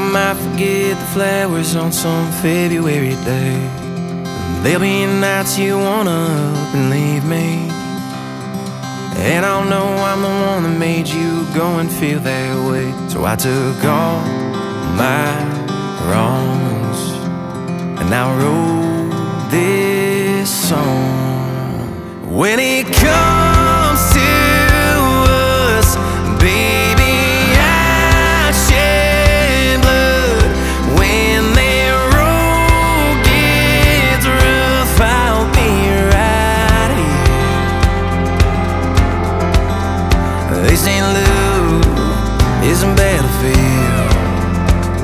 might forget the flowers on some February day. There'll be nights you wanna up and leave me, and I'll know I'm the one that made you go and feel that way. So I took all my wrongs and I wrote this song. When it comes